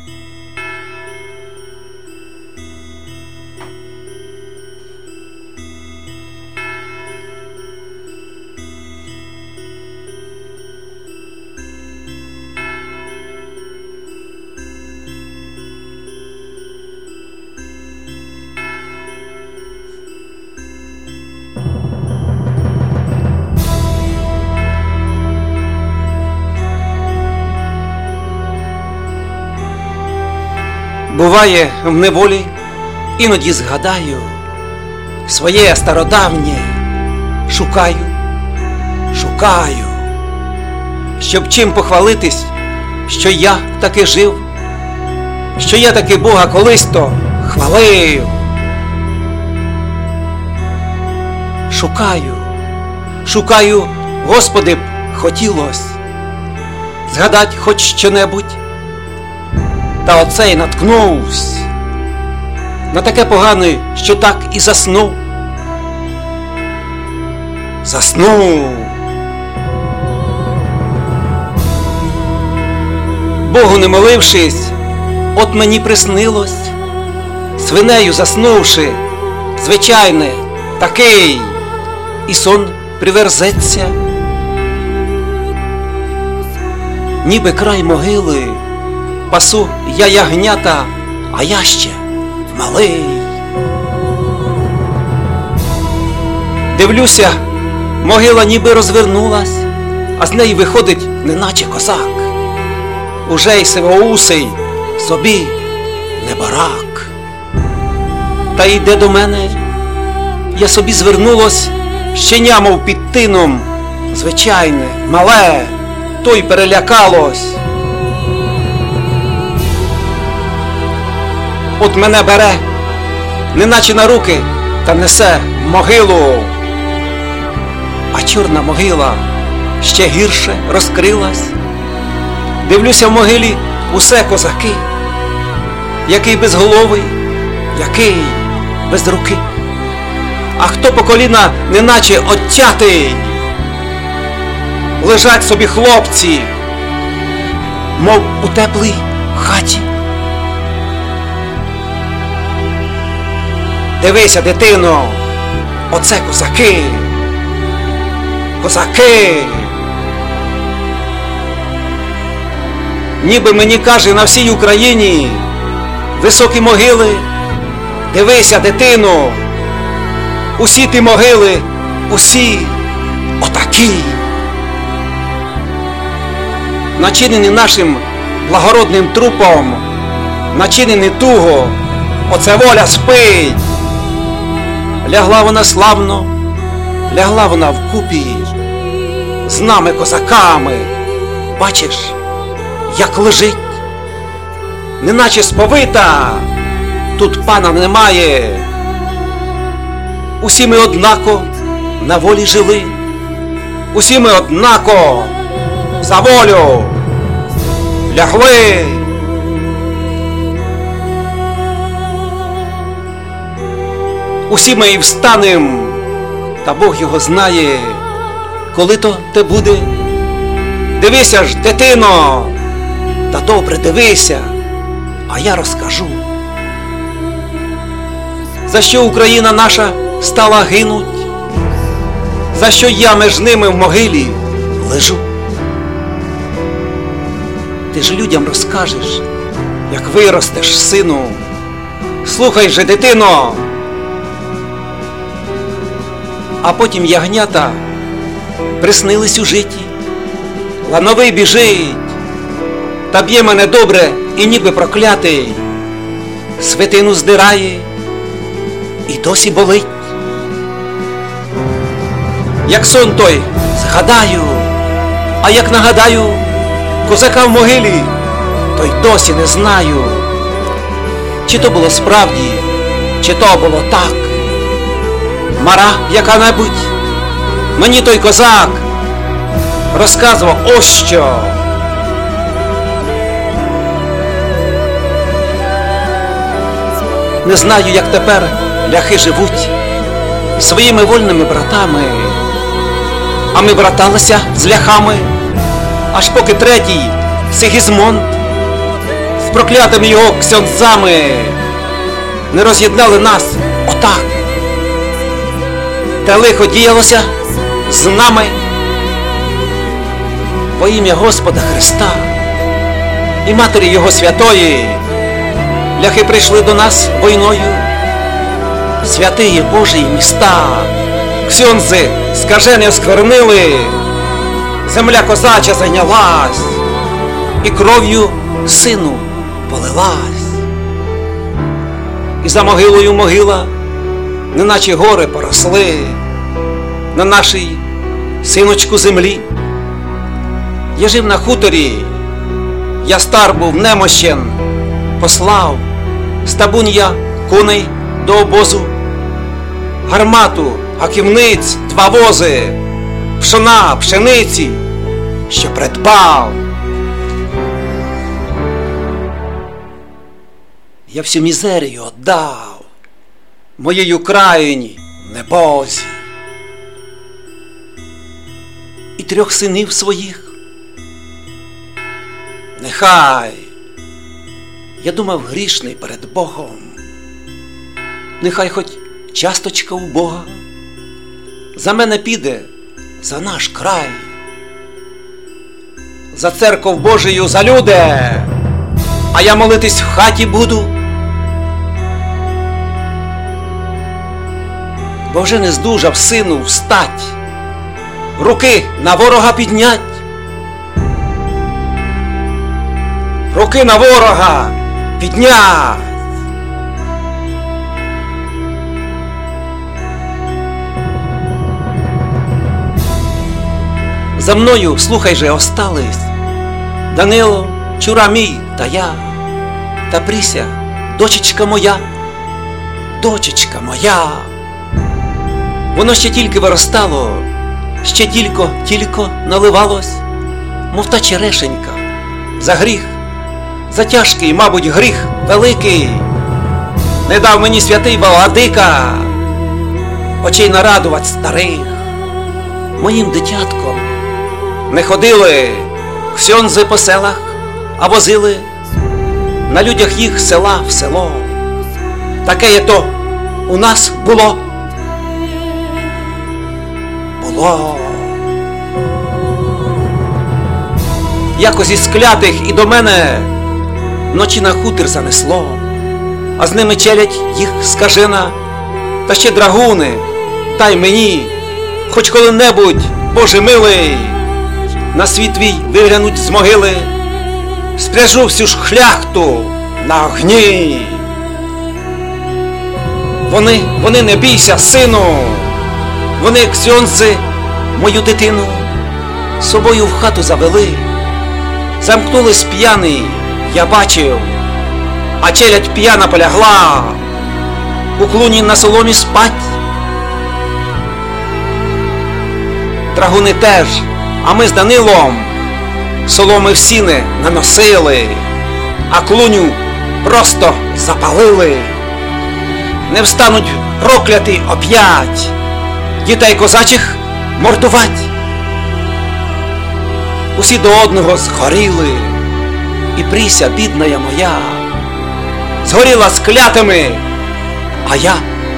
Буває, в неволі іноді згадаю своє стародавнє, шукаю, щоб чим похвалитись, що я таки жив, що я таки Бога колись-то хвалив. Шукаю, Господи, б хотілось згадать хоч що-небудь. Та оцей наткнувсь на таке погане, що так і заснув. Богу не молившись, от мені приснилось, свинею заснувши, звичайне, такий, і сон приверзеться, ніби край могили. Пасу я ягнята, а я ще малий. Дивлюся, могила ніби розвернулась, а з неї виходить неначе козак. Уже й сивоусий, собі не барак. Та йде до мене, я собі звернулось, щеня, мов під тином, звичайне, мале, то й перелякалось. От мене бере, неначе на руки, та несе в могилу. А чорна могила ще гірше розкрилась. Дивлюся в могилі усе козаки. Який безголовий, який без руки. А хто по коліна неначе оттятий. Лежать собі хлопці, мов у теплій хаті. Дивися, дитино, оце козаки. Ніби мені каже на всій Україні високі могили. Дивися, дитино, усі ті могили, усі отакі. Начинені нашим благородним трупом, начинені туго, оце воля спить. Лягла вона славно, лягла вона вкупі з нами, козаками. Бачиш, як лежить, неначе сповита, тут пана немає. Усі ми однако на волі жили, усі ми однако за волю лягли. Усі ми і встанем, та Бог його знає, коли то те буде. Дивися ж, дитино, та добре дивися, а я розкажу. За що Україна наша стала гинуть, за що я між ними в могилі лежу. Ти ж людям розкажеш, як виростеш, сину. Слухай же, дитино. А потім ягнята приснились у житті. Лановий біжить, та б'є мене добре і ніби проклятий. Свитину здирає і досі болить. Як сон той згадаю, а як нагадаю козака в могилі, то й досі не знаю, чи то було справді, чи то було так. Мара яка-небудь, мені той козак розказував ось що. Не знаю, як тепер ляхи живуть своїми вольними братами, а ми браталися з ляхами, аж поки третій Сигізмунд з проклятими його ксьондзами не роз'єднали нас отак. Те лихо діялося з нами во ім'я Господа Христа і Матері Його Святої. Ляхи прийшли до нас війною, святиї Божі міста, ксьондзи скажені осквернили, земля козача зайнялась і кров'ю сину полилась. І за могилою могила, неначе гори поросли на нашій синочку землі. Я жив на хуторі, я стар був немощен, послав з табун'я коней до обозу, гармату, гаківниць, 2 вози, пшона, пшениці, що придбав. Я всю мізерію отдав моїй Україні небозі. І 3 синів своїх. Нехай, я думав, грішний перед Богом, нехай хоч часточка у Бога за мене піде, за наш край, за церков Божию, за люди, а я молитись в хаті буду, бо вже не здужав сину встать, руки на ворога піднять. Руки на ворога піднять. За мною, слухай же, остались Данило, Чура мій та я, та Пріся, дочечка моя, дочечка моя. Воно ще тільки виростало, ще тільки наливалось, мов та черешенька, за гріх, за тяжкий, мабуть, гріх великий, не дав мені святий владика очей нарадувать старих. Моїм дитятком не ходили ксьондзи по селах, а возили на людях їх з села в село. Таке є то у нас було. Якось із клятих і до мене вночі на хутір занесло, а з ними челядь їх скажена, та ще драгуни, дай мені, хоч коли-небудь, Боже милий, на світ твій виглянуть з могили, спряжу всю ж хляхту на огні. Вони не бійся, сину, вони ксьондзи мою дитину з собою в хату завели, замкнулись п'яний, я бачив, а челядь п'яна полягла у клуні на соломі спать. Драгуни теж, а ми з Данилом соломи в сіни наносили, а клуню просто запалили. Не встануть прокляті оп'ять дітей козачих мордувать. Усі до одного згоріли, і Пріся, бідная моя, згоріла з клятими, а я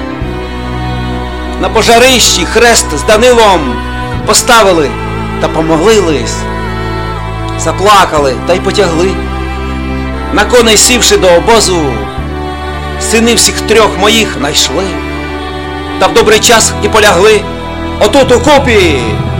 на пожарищі хрест з Данилом поставили та помолились, заплакали та й потягли. На коней сівши до обозу, сини всіх 3 моїх найшли, та в добрий час і полягли отут у купі.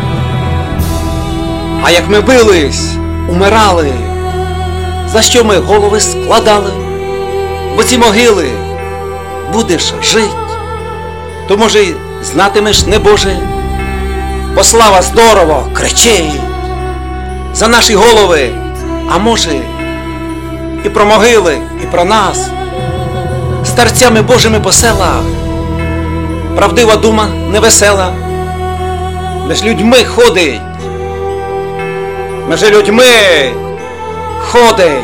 А як ми бились, умирали, за що ми голови складали? В оці могили будеш жить, то, може, й знатимеш, небоже, бо слава здорово кричить за наші голови, а може, і про могили, і про нас, старцями Божими по селах, правдива дума невесела, між людьми ходить, між людьми ходить.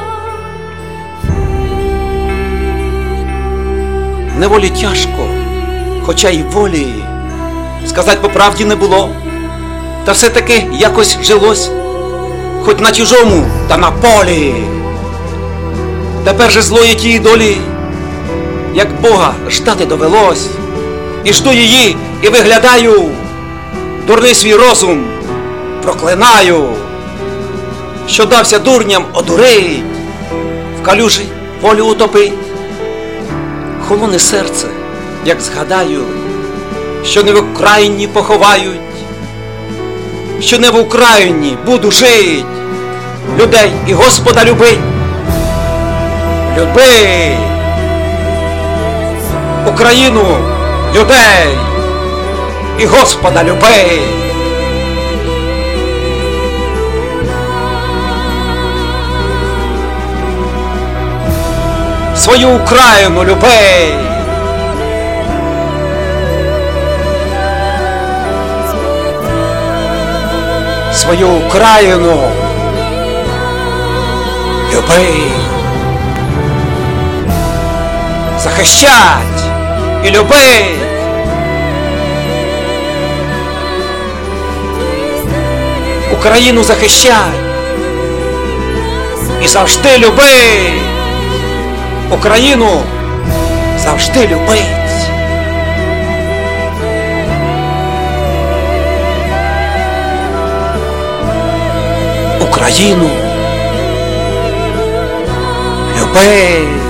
Неволі тяжко, хоча й волі сказать по правді не було, та все-таки якось жилось, хоч на чужому та на полі. Тепер же злої тій долі, як Бога ждати довелось, і жду її, і виглядаю, дурний свій розум проклинаю, що дався дурням одурить, в калюжі волю утопить. Холоне серце, як згадаю, що не в Україні поховають, що не в Україні буду жить, людей і Господа любить. Люби Україну, людей і Господа люби. Свою Україну люби. Свою Україну люби. Захищать і любить. Україну захищай і завжди любить. Україну завжди любить. Україну любить.